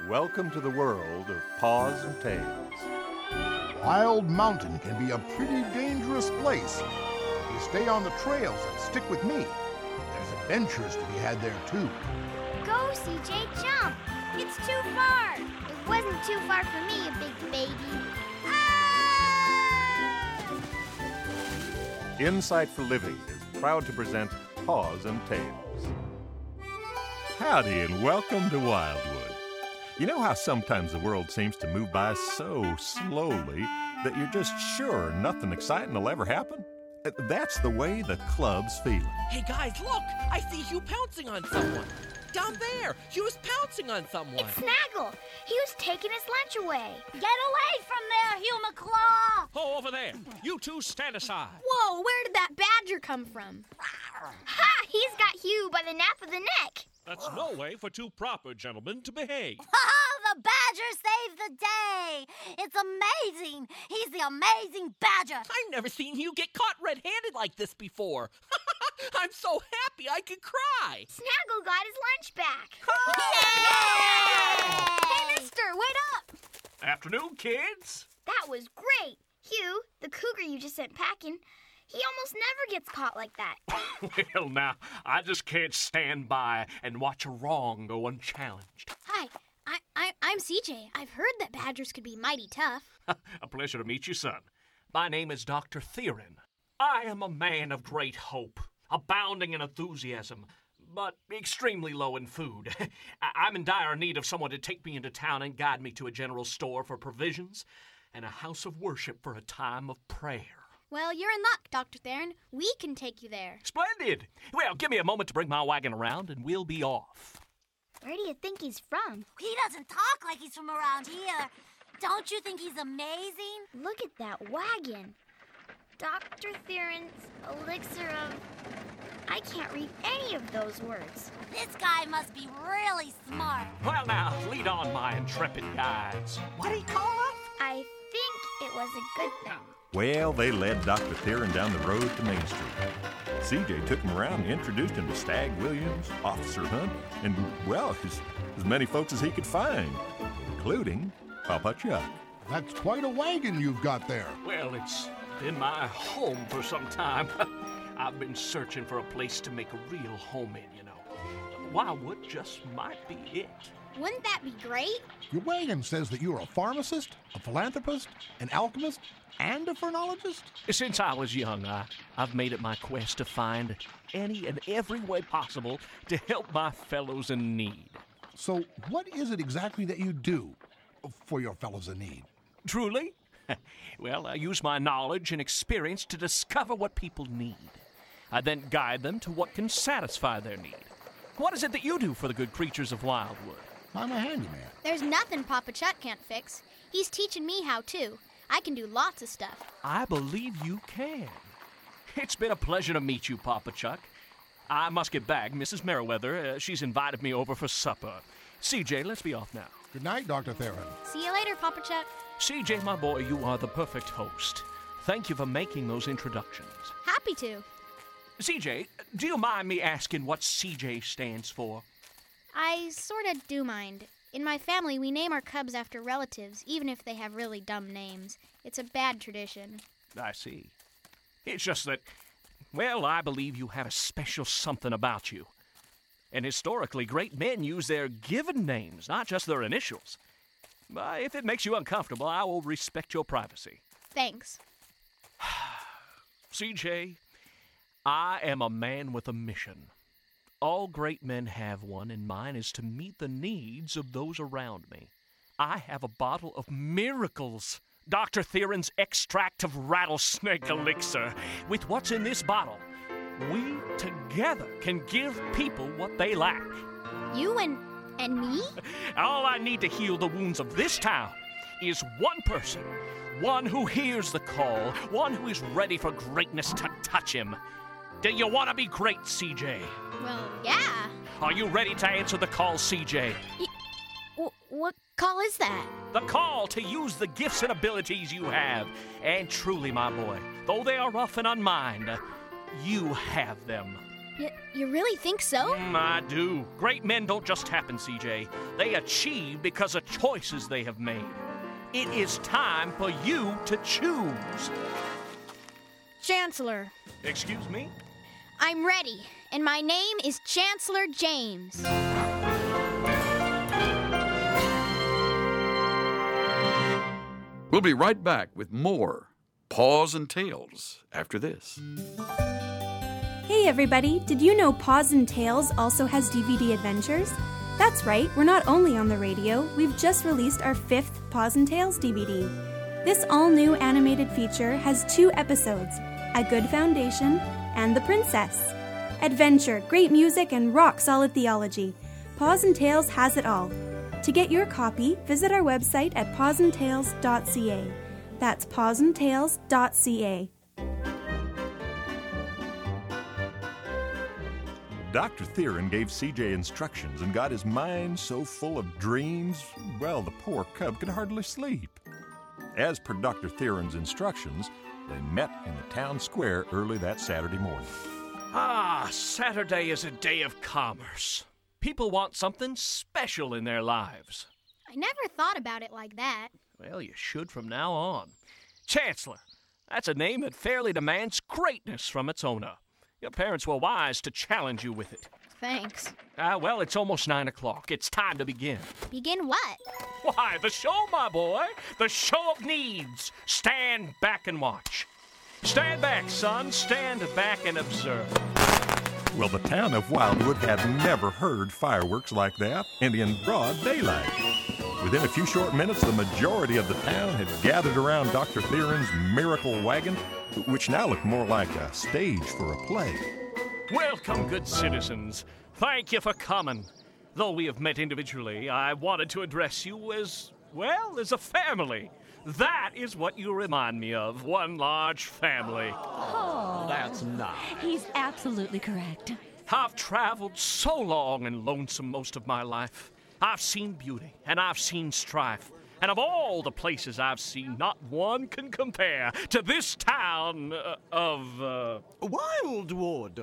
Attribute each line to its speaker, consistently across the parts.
Speaker 1: Welcome to the world of Paws and Tails.
Speaker 2: Wild Mountain can be a pretty dangerous place. If you stay on the trails and stick with me, there's adventures to be had there too.
Speaker 3: Go, CJ, jump! It's too far! It wasn't too far for me, you big baby. Ah!
Speaker 1: Insight for Living is proud to present Paws and Tails. Howdy and welcome to Wildwood. You know how sometimes the world seems to move by so slowly that you're just sure nothing exciting will ever happen? That's the way the club's feeling.
Speaker 4: Hey guys, look! I see Hugh pouncing on someone. Down there, Hugh is pouncing on someone.
Speaker 3: It's Snaggle. He was taking his lunch away.
Speaker 5: Get away from there, Hugh McClaw!
Speaker 6: Oh, over there. You two stand aside.
Speaker 7: Whoa, where did that badger come from?
Speaker 3: Ha! He's got Hugh by the nape of the neck.
Speaker 6: That's no way for two proper gentlemen to behave.
Speaker 5: The badger saved the day! It's amazing! He's the amazing badger!
Speaker 4: I've never seen Hugh get caught red-handed like this before. I'm so happy I could cry.
Speaker 3: Snaggle got his lunch back.
Speaker 7: Hey, mister, wait up!
Speaker 6: Afternoon, kids.
Speaker 3: That was great. Hugh, the cougar you just sent packing, he almost never gets caught like that.
Speaker 6: Well, now, I just can't stand by and watch a wrong go unchallenged.
Speaker 7: Hi, I'm CJ. I've heard that badgers could be mighty tough.
Speaker 6: A pleasure to meet you, son. My name is Dr. Theron. I am a man of great hope, abounding in enthusiasm, but extremely low in food. I'm in dire need of someone to take me into town and guide me to a general store for provisions and a house of worship for a time of prayer.
Speaker 7: Well, you're in luck, Dr. Theron. We can take you there.
Speaker 6: Splendid! Well, give me a moment to bring my wagon around and we'll be off.
Speaker 3: Where do you think he's from?
Speaker 5: He doesn't talk like he's from around here. Don't you think he's amazing?
Speaker 3: Look at that wagon. Dr. Theron's elixir of... I can't read any of those words.
Speaker 5: This guy must be really smart.
Speaker 6: Well, now, lead on, my intrepid guides. What do you call us?
Speaker 3: I think it was a good thing.
Speaker 1: Well, they led Dr. Theron down the road to Main Street. CJ took him around and introduced him to Stag Williams, Officer Hunt, and, well, as many folks as he could find, including Papa Chuck.
Speaker 2: That's quite a wagon you've got there.
Speaker 6: Well, it's been my home for some time. I've been searching for a place to make a real home in, you know. Wildwood just might be it.
Speaker 7: Wouldn't that be great?
Speaker 2: Your wagon says that you're a pharmacist, a philanthropist, an alchemist, and a phrenologist?
Speaker 6: Since I was young, I've made it my quest to find any and every way possible to help my fellows in need.
Speaker 2: So what is it exactly that you do for your fellows in need?
Speaker 6: Truly? Well, I use my knowledge and experience to discover what people need. I then guide them to what can satisfy their need. What is it that you do for the good creatures of Wildwood?
Speaker 2: I'm a handyman.
Speaker 7: There's nothing Papa Chuck can't fix. He's teaching me how to. I can do lots of stuff.
Speaker 6: I believe you can. It's been a pleasure to meet you, Papa Chuck. I must get back. Mrs. Merriweather, she's invited me over for supper. CJ, let's be off now.
Speaker 2: Good night, Dr. Theron.
Speaker 7: See you later, Papa Chuck.
Speaker 6: CJ, my boy, you are the perfect host. Thank you for making those introductions.
Speaker 7: Happy to.
Speaker 6: CJ, do you mind me asking what CJ stands for?
Speaker 7: I sorta do mind. In my family, we name our cubs after relatives, even if they have really dumb names. It's a bad tradition.
Speaker 6: I see. It's just that, well, I believe you have a special something about you. And historically, great men use their given names, not just their initials. If it makes you uncomfortable, I will respect your privacy.
Speaker 7: Thanks.
Speaker 6: CJ, I am a man with a mission. All great men have one, and mine is to meet the needs of those around me. I have a bottle of miracles, Dr. Theron's extract of rattlesnake elixir. With what's in this bottle, we together can give people what they lack.
Speaker 7: You and me?
Speaker 6: All I need to heal the wounds of this town is one person, one who hears the call, one who is ready for greatness to touch him. Do you want to be great, CJ?
Speaker 7: Well, yeah.
Speaker 6: Are you ready to answer the call, CJ?
Speaker 7: What call is that?
Speaker 6: The call to use the gifts and abilities you have. And truly, my boy, though they are rough and unmined, you have them.
Speaker 7: You really think so?
Speaker 6: I do. Great men don't just happen, CJ. They achieve because of choices they have made. It is time for you to choose.
Speaker 7: Chancellor,
Speaker 6: Excuse me?
Speaker 7: I'm ready, and my name is Chancellor James.
Speaker 8: We'll be right back with more Paws and Tales after this.
Speaker 9: Hey everybody, did you know Paws and Tales also has DVD adventures? That's right, we're not only on the radio, we've just released our 5th Paws and Tales DVD. This all-new animated feature has 2 episodes, A Good Foundation and The Princess. Adventure, great music, and rock-solid theology. Paws and Tales has it all. To get your copy, visit our website at pawsandtales.ca. That's pawsandtales.ca.
Speaker 1: Dr. Theron gave CJ instructions and got his mind so full of dreams, well, the poor cub could hardly sleep. As per Dr. Theron's instructions, they met in the town square early that Saturday morning.
Speaker 6: Saturday is a day of commerce. People want something special in their lives.
Speaker 7: I never thought about it like that.
Speaker 6: Well, you should from now on. Chancellor, that's a name that fairly demands greatness from its owner. Your parents were wise to challenge you with it.
Speaker 7: Thanks.
Speaker 6: Well, it's almost 9 o'clock. It's time to begin.
Speaker 7: Begin what?
Speaker 6: Why, the show, my boy. The show of needs. Stand back and watch. Stand back, son. Stand back and observe.
Speaker 1: Well, the town of Wildwood had never heard fireworks like that, and in broad daylight. Within a few short minutes, the majority of the town had gathered around Dr. Theron's miracle wagon, which now looked more like a stage for a play.
Speaker 6: Welcome, good citizens. Thank you for coming. Though we have met individually, I wanted to address you as, well, as a family. That is what you remind me of, one large family.
Speaker 10: Oh,
Speaker 4: That's not.
Speaker 10: he's absolutely correct.
Speaker 6: I've traveled so long and lonesome most of my life. I've seen beauty, and I've seen strife. And of all the places I've seen, not one can compare to this town of
Speaker 4: Wildwood.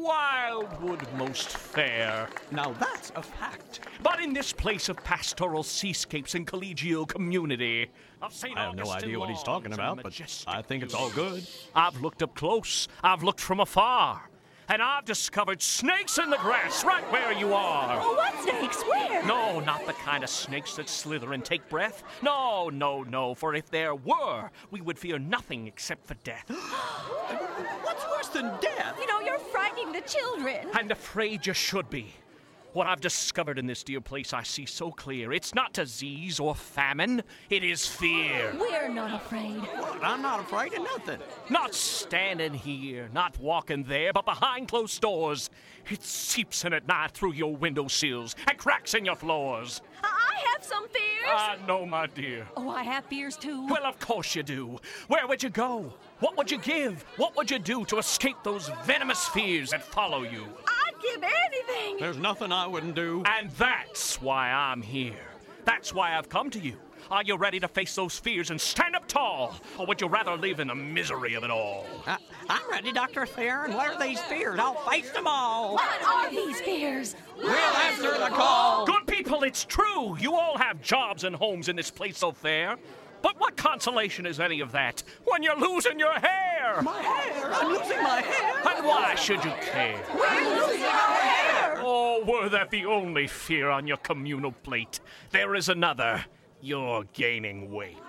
Speaker 6: most fair.
Speaker 4: Now that's a fact.
Speaker 6: But in this place of pastoral seascapes and collegial community, of St.
Speaker 4: I have no
Speaker 6: Augustine
Speaker 4: idea what he's
Speaker 6: lawns
Speaker 4: talking
Speaker 6: and
Speaker 4: about, but
Speaker 6: majestic
Speaker 4: I think it's
Speaker 6: views.
Speaker 4: all good.
Speaker 6: I've looked up close, I've looked from afar, and I've discovered snakes in the grass right where you are.
Speaker 10: Oh, what snakes? Where?
Speaker 6: No, not the kind of snakes that slither and take breath. No, no, no, for if there were, we would fear nothing except for death.
Speaker 4: What's worse than death?
Speaker 10: You know, you're frightening the children.
Speaker 6: And afraid you should be. What I've discovered in this dear place I see so clear. It's not disease or famine, it is fear.
Speaker 10: We're not afraid.
Speaker 4: I'm not afraid of nothing.
Speaker 6: Not standing here, not walking there, but behind closed doors. It seeps in at night through your window sills and cracks in your floors.
Speaker 10: I have some fears.
Speaker 6: No, my dear.
Speaker 10: Oh, I have fears too.
Speaker 6: Well, of course you do. Where would you go? What would you give? What would you do to escape those venomous fears that follow you?
Speaker 10: I'd give anything.
Speaker 4: There's nothing I wouldn't do.
Speaker 6: And that's why I'm here. That's why I've come to you. Are you ready to face those fears and stand up tall? Or would you rather live in the misery of it all?
Speaker 4: I'm ready, Dr. Theron. What are these fears? I'll face them all.
Speaker 10: What are these fears?
Speaker 4: We'll answer the call.
Speaker 6: Good people, it's true. You all have jobs and homes in this place so fair. But what consolation is any of that when you're losing your hair?
Speaker 4: My hair? I'm losing my hair?
Speaker 6: And why should you care?
Speaker 10: We're losing our hair.
Speaker 6: Oh, were that the only fear on your communal plate? There is another. You're gaining weight.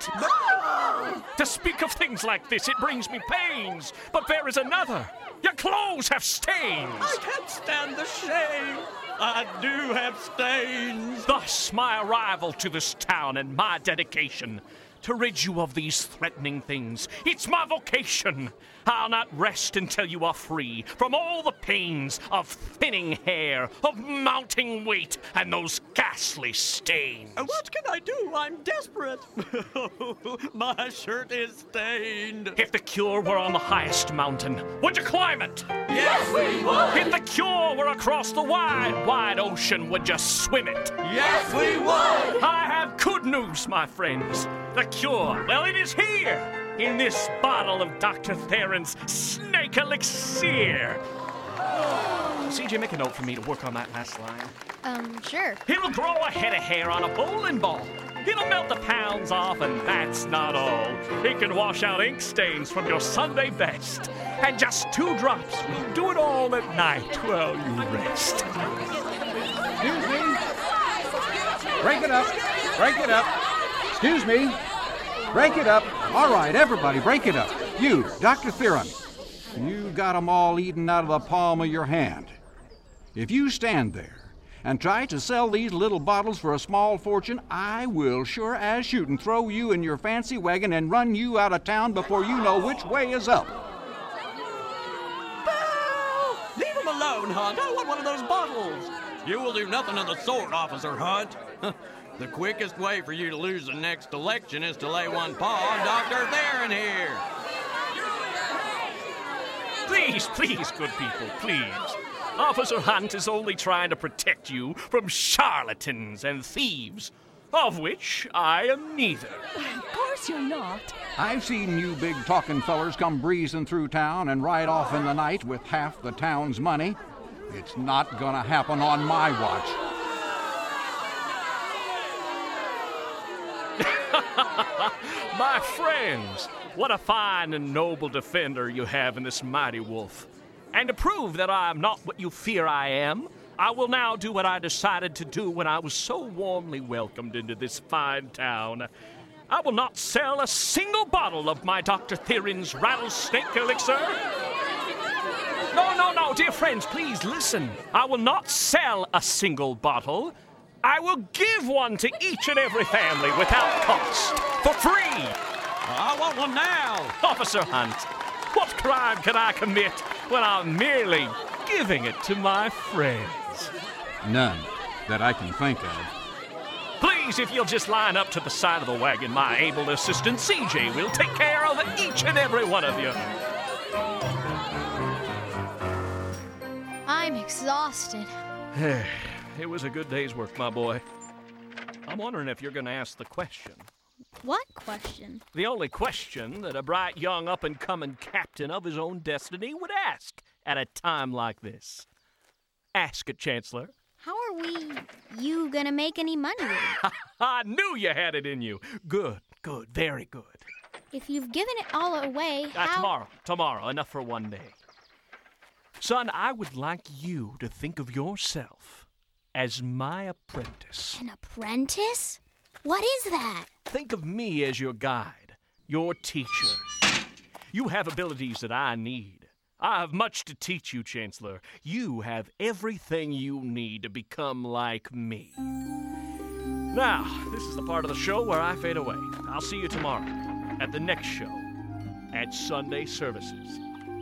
Speaker 6: To speak of things like this, it brings me pains. But there is another. Your clothes have stains.
Speaker 4: I can't stand the shame. I do have stains.
Speaker 6: Thus, my arrival to this town and my dedication to rid you of these threatening things. It's my vocation. I'll not rest until you are free from all the pains of thinning hair, of mounting weight, and those ghastly stains.
Speaker 4: What can I do? I'm desperate. My shirt is stained.
Speaker 6: If the cure were on the highest mountain, would you climb it?
Speaker 4: Yes, we would.
Speaker 6: If the cure were across the wide, wide ocean, would you swim it?
Speaker 4: Yes, we would.
Speaker 6: I have good news, my friends. The cure, well, it is here, in this bottle of Dr. Theron's snake elixir. CJ, make a note for me to work on that last line.
Speaker 7: Sure.
Speaker 6: He'll grow a head of hair on a bowling ball. He'll melt the pounds off, and that's not all. He can wash out ink stains from your Sunday best. And just 2 drops will do it all at night while you rest.
Speaker 11: Excuse me. Break it up. Break it up. Excuse me. Break it up. All right, everybody, break it up. You, Dr. Theron, you got 'em all eaten out of the palm of your hand. If you stand there and try to sell these little bottles for a small fortune, I will sure as shootin' throw you in your fancy wagon and run you out of town before you know which way is up.
Speaker 4: Leave him alone, Hunt. I want one of those bottles.
Speaker 12: You will do nothing of the sort, Officer Hunt. The quickest way for you to lose the next election is to lay one paw on Dr. Theron here.
Speaker 6: Please, good people, please. Officer Hunt is only trying to protect you from charlatans and thieves, of which I am neither.
Speaker 10: Of course you're not.
Speaker 11: I've seen you big talking fellers come breezing through town and ride off in the night with half the town's money. It's not gonna happen on my watch.
Speaker 6: My friends, what a fine and noble defender you have in this mighty wolf. And to prove that I am not what you fear I am, I will now do what I decided to do when I was so warmly welcomed into this fine town. I will not sell a single bottle of my Dr. Theron's rattlesnake elixir. No, dear friends, please listen. I will not sell a single bottle. I will give one to each and every family without cost, for free.
Speaker 12: I want one now.
Speaker 6: Officer Hunt, what crime can I commit when I'm merely giving it to my friends?
Speaker 11: None that I can think of.
Speaker 6: Please, if you'll just line up to the side of the wagon, my able assistant CJ will take care of each and every one of you.
Speaker 7: I'm exhausted.
Speaker 6: It was a good day's work, my boy. I'm wondering if you're going to ask the question.
Speaker 7: What question?
Speaker 6: The only question that a bright young up-and-coming captain of his own destiny would ask at a time like this. Ask it, Chancellor.
Speaker 7: How are you gonna make any money with it?
Speaker 6: I knew you had it in you. Good, very good.
Speaker 7: If you've given it all away, how...
Speaker 6: Tomorrow, enough for one day. Son, I would like you to think of yourself as my apprentice.
Speaker 7: An apprentice? What is that?
Speaker 6: Think of me as your guide, your teacher. You have abilities that I need. I have much to teach you, Chancellor. You have everything you need to become like me. Now, this is the part of the show where I fade away. I'll see you tomorrow at the next show at Sunday Services.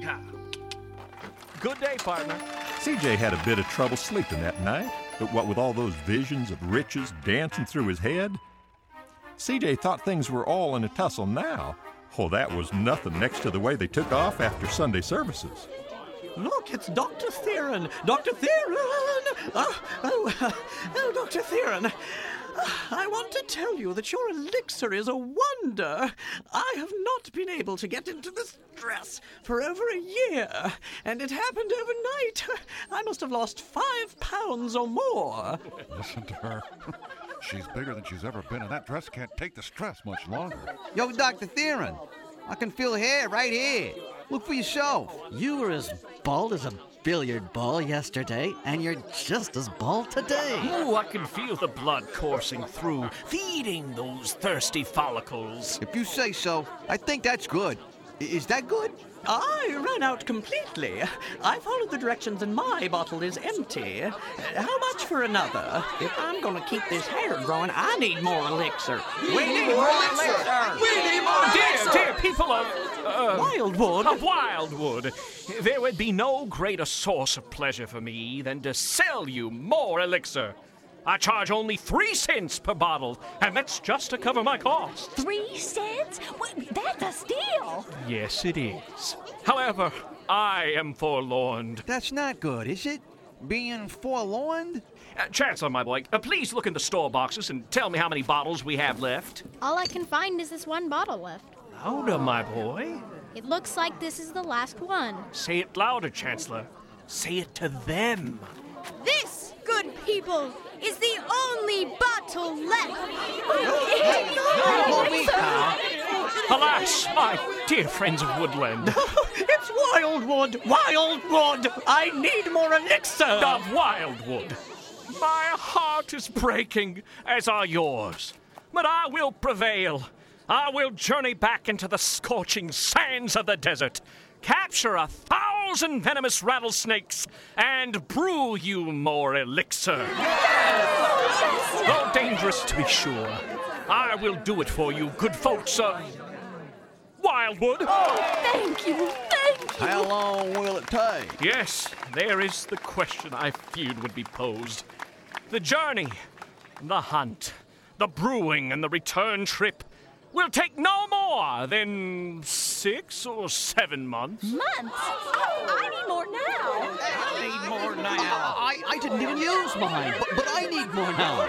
Speaker 6: Good day, partner.
Speaker 1: CJ had a bit of trouble sleeping that night, but what with all those visions of riches dancing through his head, CJ thought things were all in a tussle now. Oh, that was nothing next to the way they took off after Sunday services.
Speaker 4: Look, it's Dr. Theron! Dr. Theron! Oh, Dr. Theron! I want to tell you that your elixir is a wonder. I have not been able to get into this dress for over a year, and it happened overnight. I must have lost 5 pounds or more.
Speaker 2: Listen to her. She's bigger than she's ever been, and that dress can't take the stress much longer.
Speaker 13: Yo, Dr. Theron, I can feel hair right here. Look for yourself.
Speaker 14: You were as bald as a billiard ball yesterday, and you're just as bald today.
Speaker 6: Ooh, I can feel the blood coursing through, feeding those thirsty follicles.
Speaker 13: If you say so, I think that's good. Is that good?
Speaker 4: I ran out completely. I followed the directions and my bottle is empty. How much for another? If I'm going to keep this hair growing, I need more elixir.
Speaker 12: We need more elixir! We need more elixir!
Speaker 6: Dear people of...
Speaker 4: Wildwood?
Speaker 6: Of Wildwood. There would be no greater source of pleasure for me than to sell you more elixir. I charge only 3 cents per bottle, and that's just to cover my costs.
Speaker 10: 3 cents? That's a steal!
Speaker 6: Yes, it is. However, I am forlorn.
Speaker 13: That's not good, is it? Being forlorn?
Speaker 6: Chancellor, my boy, please look in the store boxes and tell me how many bottles we have left.
Speaker 7: All I can find is this one bottle left.
Speaker 6: Louder, my boy.
Speaker 7: It looks like this is the last one.
Speaker 6: Say it louder, Chancellor. Say it to them.
Speaker 15: This, good people, is the only bottle left.
Speaker 6: Alas, my dear friends of Woodland.
Speaker 4: It's Wildwood! Wildwood! I need more elixir!
Speaker 6: Of Wildwood. My heart is breaking, as are yours. But I will prevail. I will journey back into the scorching sands of the desert, capture 1,000 venomous rattlesnakes, and brew you more elixir. Yes! Though dangerous to be sure, I will do it for you, good folks of Wildwood.
Speaker 10: Oh, thank you, thank you.
Speaker 13: How long will it take?
Speaker 6: Yes, there is the question I feared would be posed. The journey, the hunt, the brewing, and the return trip will take no more than 6 or 7 months.
Speaker 10: Months? I need more now.
Speaker 13: I need more now. I didn't even use mine, but I need more now.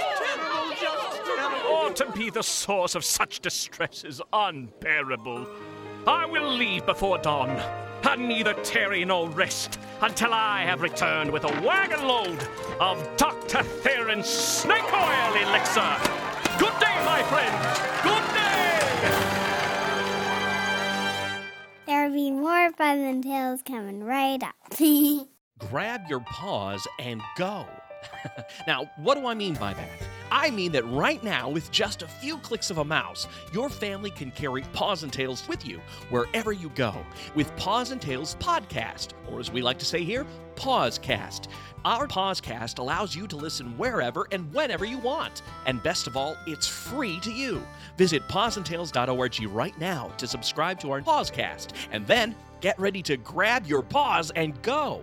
Speaker 6: Or to be the source of such distress is unbearable. I will leave before dawn, and neither tarry nor rest until I have returned with a wagon load of Dr. Theron's snake oil elixir. Good day, my friends. Good day.
Speaker 3: There'll be more Buzz and Tails coming right up.
Speaker 16: Grab your paws and go. Now, what do I mean by that? I mean that right now, with just a few clicks of a mouse, your family can carry Paws and Tails with you wherever you go with Paws and Tails Podcast, or as we like to say here, Pawscast. Our Pawscast allows you to listen wherever and whenever you want. And best of all, it's free to you. Visit pawsandtails.org right now to subscribe to our Pawscast, and then get ready to grab your paws and go.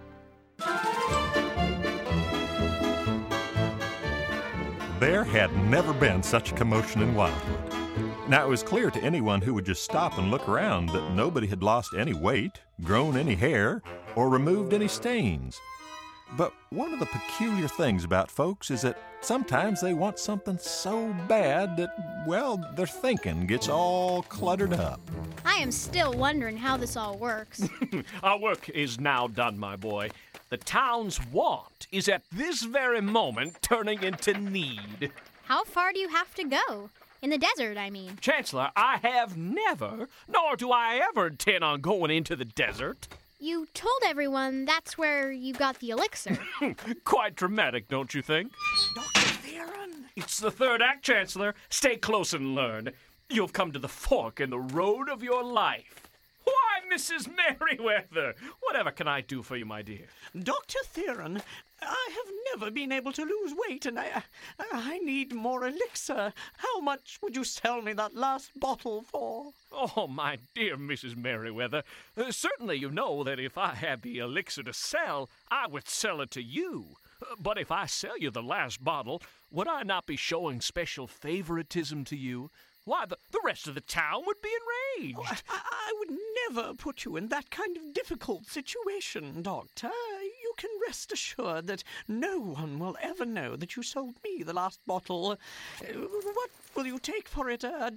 Speaker 1: There had never been such a commotion in Wildwood. Now, it was clear to anyone who would just stop and look around that nobody had lost any weight, grown any hair, or removed any stains. But one of the peculiar things about folks is that sometimes they want something so bad that, well, their thinking gets all cluttered up.
Speaker 7: I am still wondering how this all works.
Speaker 6: Our work is now done, my boy. The town's want is at this very moment turning into need.
Speaker 7: How far do you have to go? In the desert, I mean.
Speaker 6: Chancellor, I have never, nor do I ever intend on going into the desert.
Speaker 7: You told everyone that's where you got the elixir.
Speaker 6: Quite dramatic, don't you think?
Speaker 4: Dr. Theron!
Speaker 6: It's the third act, Chancellor. Stay close and learn. You've come to the fork in the road of your life. Why, Mrs. Merriweather, whatever can I do for you, my dear?
Speaker 4: Dr. Theron, I have never been able to lose weight, and I need more elixir. How much would you sell me that last bottle for?
Speaker 6: Oh, my dear Mrs. Merriweather, certainly you know that if I had the elixir to sell, I would sell it to you. But if I sell you the last bottle, would I not be showing special favoritism to you? Why, the rest of the town would be enraged.
Speaker 4: Oh, I would never put you in that kind of difficult situation, Doctor. You can rest assured that no one will ever know that you sold me the last bottle. What will you take for it? $1?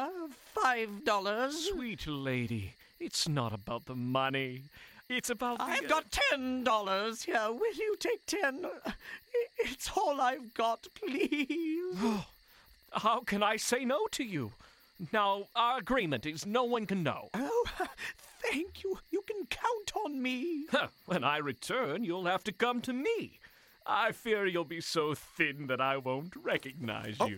Speaker 4: $5?
Speaker 6: Sweet lady, it's not about the money. It's about the...
Speaker 4: I've got $10 here. Will you take 10? It's all I've got, please.
Speaker 6: How can I say no to you? Now, our agreement is no one can know.
Speaker 4: Oh, thank you. You can count on me.
Speaker 6: When I return, you'll have to come to me. I fear you'll be so thin that I won't recognize you.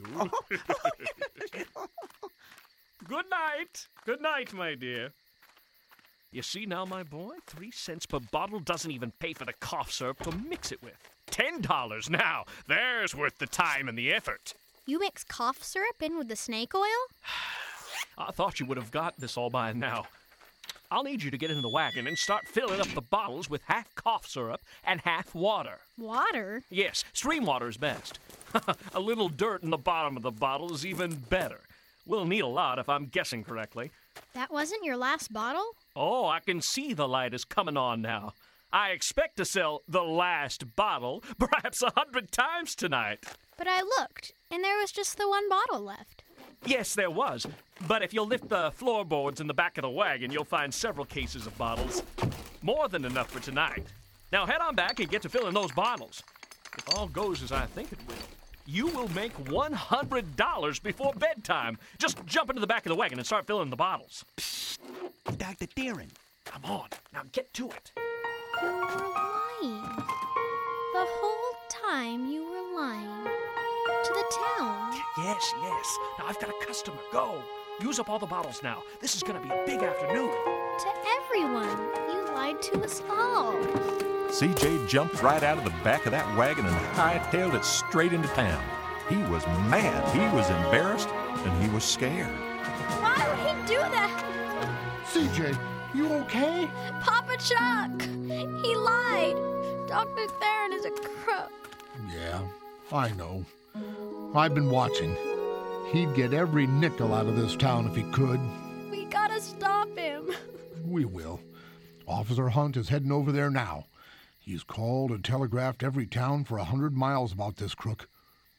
Speaker 6: Good night. Good night, my dear. You see now, my boy, 3 cents per bottle doesn't even pay for the cough syrup to mix it with. $10 now. There's worth the time and the effort.
Speaker 7: You mix cough syrup in with the snake oil?
Speaker 6: I thought you would have got this all by now. I'll need you to get in the wagon and start filling up the bottles with half cough syrup and half water.
Speaker 7: Water?
Speaker 6: Yes, stream water is best. A little dirt in the bottom of the bottle is even better. We'll need a lot if I'm guessing correctly.
Speaker 7: That wasn't your last bottle?
Speaker 6: Oh, I can see the light is coming on now. I expect to sell the last bottle perhaps 100 times tonight.
Speaker 7: But I looked, and there was just the one bottle left.
Speaker 6: Yes, there was. But if you'll lift the floorboards in the back of the wagon, you'll find several cases of bottles. More than enough for tonight. Now head on back and get to filling those bottles. If all goes as I think it will, you will make $100 before bedtime. Just jump into the back of the wagon and start filling the bottles.
Speaker 13: Dr. Theron.
Speaker 6: Come on, now get to it.
Speaker 7: You were lying. The whole time you were lying. To the town.
Speaker 6: Yes. Now I've got a customer. Go. Use up all the bottles now. This is going to be a big afternoon.
Speaker 7: To everyone. You lied to us all.
Speaker 1: CJ jumped right out of the back of that wagon and hightailed it straight into town. He was mad, he was embarrassed, and he was scared.
Speaker 7: Why would he do that?
Speaker 2: CJ, you okay?
Speaker 7: Papa Chuck! He lied. Dr. Theron is a crook.
Speaker 2: Yeah, I know. I've been watching. He'd get every nickel out of this town if he could.
Speaker 7: We gotta stop him.
Speaker 2: We will. Officer Hunt is heading over there now. He's called and telegraphed every town for 100 miles about this crook.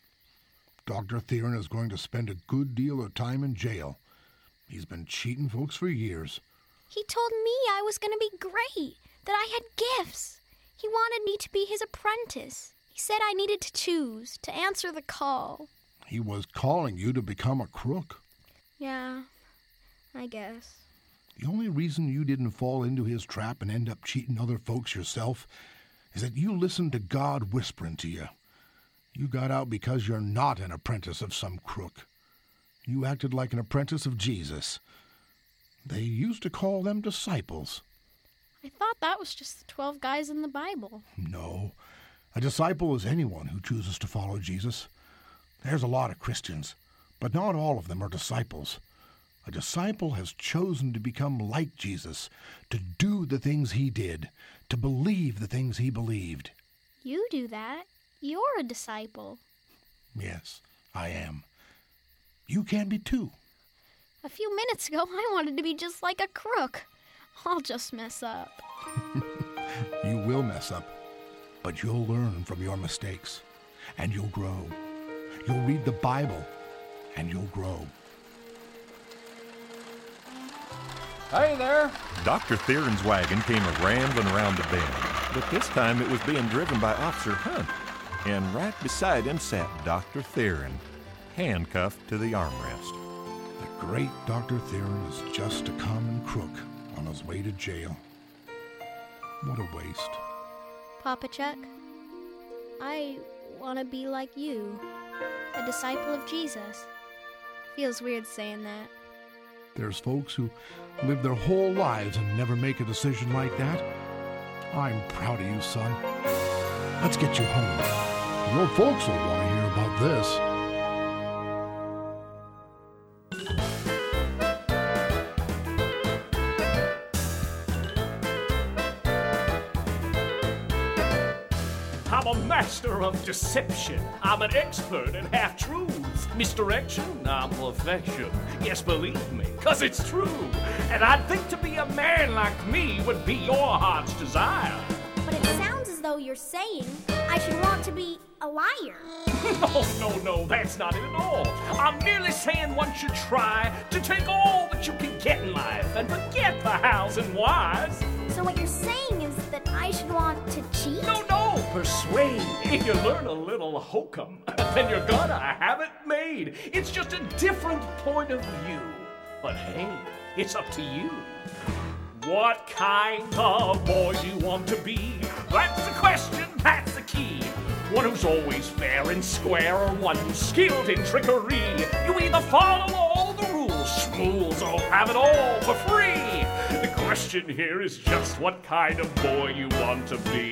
Speaker 2: Dr. Theron is going to spend a good deal of time in jail. He's been cheating folks for years.
Speaker 7: He told me I was going to be great, that I had gifts. He wanted me to be his apprentice. He said I needed to choose, to answer the call.
Speaker 2: He was calling you to become a crook.
Speaker 7: Yeah, I guess.
Speaker 2: The only reason you didn't fall into his trap and end up cheating other folks yourself is that you listened to God whispering to you. You got out because you're not an apprentice of some crook. You acted like an apprentice of Jesus. They used to call them disciples.
Speaker 7: I thought that was just the 12 guys in the Bible.
Speaker 2: No. A disciple is anyone who chooses to follow Jesus. There's a lot of Christians, but not all of them are disciples. A disciple has chosen to become like Jesus, to do the things he did, to believe the things he believed.
Speaker 7: You do that. You're a disciple.
Speaker 2: Yes, I am. You can be too.
Speaker 7: A few minutes ago, I wanted to be just like a crook. I'll just mess up.
Speaker 2: You will mess up, but you'll learn from your mistakes, and you'll grow. You'll read the Bible, and you'll grow.
Speaker 11: Hey there!
Speaker 1: Dr. Theron's wagon came rambling around the bend, but this time it was being driven by Officer Hunt, and right beside him sat Dr. Theron, handcuffed to the armrest.
Speaker 2: The great Dr. Theron is just a common crook on his way to jail. What a waste.
Speaker 7: Papa Chuck, I want to be like you, a disciple of Jesus. Feels weird saying that.
Speaker 2: There's folks who live their whole lives and never make a decision like that. I'm proud of you, son. Let's get you home. Your folks will want to hear about this.
Speaker 6: I'm a master of deception. I'm an expert in half-truths. Misdirection, I'm perfection. Yes, believe me, 'cause it's true. And I'd think to be a man like me would be your heart's desire.
Speaker 3: But it sounds as though you're saying I should want to be a liar.
Speaker 6: No, that's not it at all. I'm merely saying one should try to take all that you can get in life and forget the hows and whys.
Speaker 3: So what you're saying is that I should want to cheat?
Speaker 6: No, persuade. If you learn a little hokum, then you're gonna have it made. It's just a different point of view. But hey, it's up to you. What kind of boy do you want to be? That's the question, that's the key. One who's always fair and square, or one who's skilled in trickery. You either follow all the rules, schools, or have it all for free. The question here is just what kind of boy you want to be.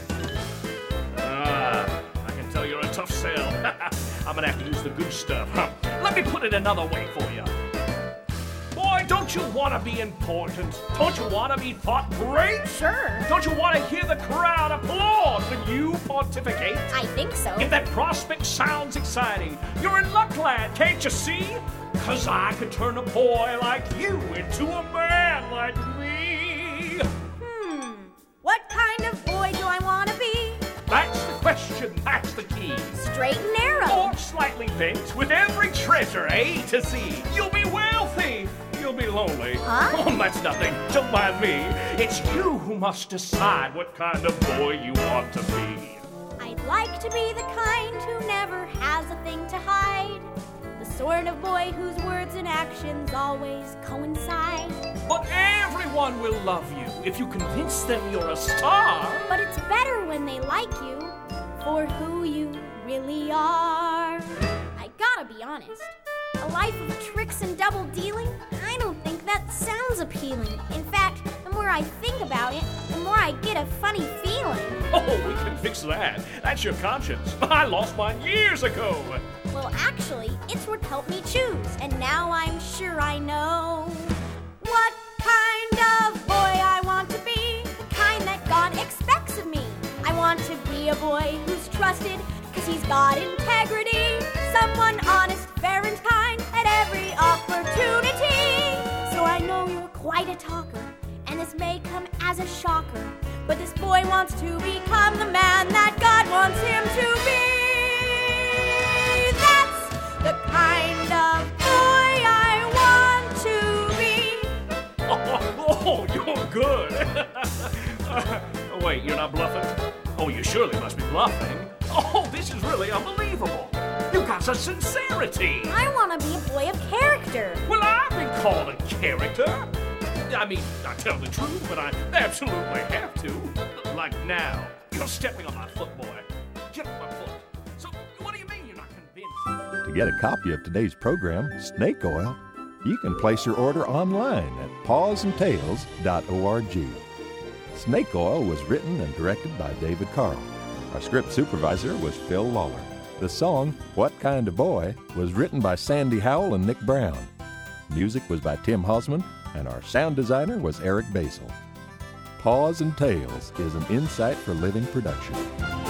Speaker 6: I can tell you're a tough sell. I'm gonna have to use the good stuff. Let me put it another way for you. Boy, don't you want to be important? Don't you want to be thought great?
Speaker 3: Sure.
Speaker 6: Don't you want to hear the crowd applaud when you pontificate?
Speaker 3: I think so.
Speaker 6: If that prospect sounds exciting, you're in luck, lad, can't you see? 'Cause I could turn a boy like you into a man like me.
Speaker 15: What kind of boy do I want to be?
Speaker 6: That's the question. should match the key.
Speaker 15: Straight and narrow.
Speaker 6: Or slightly bent with every treasure A to Z. You'll be wealthy. You'll be lonely.
Speaker 15: Huh?
Speaker 6: Oh, that's nothing. Don't mind me. It's you who must decide what kind of boy you want to be.
Speaker 7: I'd like to be the kind who never has a thing to hide. The sort of boy whose words and actions always coincide.
Speaker 6: But everyone will love you if you convince them you're a star.
Speaker 7: But it's better when they like you for who you really are. I gotta be honest. A life of tricks and double dealing? I don't think that sounds appealing. In fact, the more I think about it, the more I get a funny feeling.
Speaker 6: Oh, we can fix that. That's your conscience. I lost mine years ago.
Speaker 7: Well, actually, it's what helped me choose, and now I'm sure I know what kind of boy I want to be, the kind that God expects of me. I want to be a boy who's trusted, 'cause he's got integrity, someone honest, fair and kind at every opportunity. So I know you're quite a talker, and this may come as a shocker, but this boy wants to become the man that God wants him to be. That's the kind of boy I want to be.
Speaker 6: Oh, you're good. Wait, you're not bluffing? Oh, you surely must be bluffing. Oh, this is really unbelievable. You've got such sincerity.
Speaker 7: I want to be a boy of character.
Speaker 6: Well, I've been called a character. I mean, I tell the truth, but I absolutely have to. Like now. You're stepping on my foot, boy. Get off my foot. So, what do you mean you're not convinced?
Speaker 1: To get a copy of today's program, Snake Oil, you can place your order online at pawsandtails.org. Snake Oil was written and directed by David Carl. Our script supervisor was Phil Lawler. The song, What Kind of Boy, was written by Sandy Howell and Nick Brown. Music was by Tim Hausman, and our sound designer was Eric Basil. Paws and Tales is an Insight for Living production.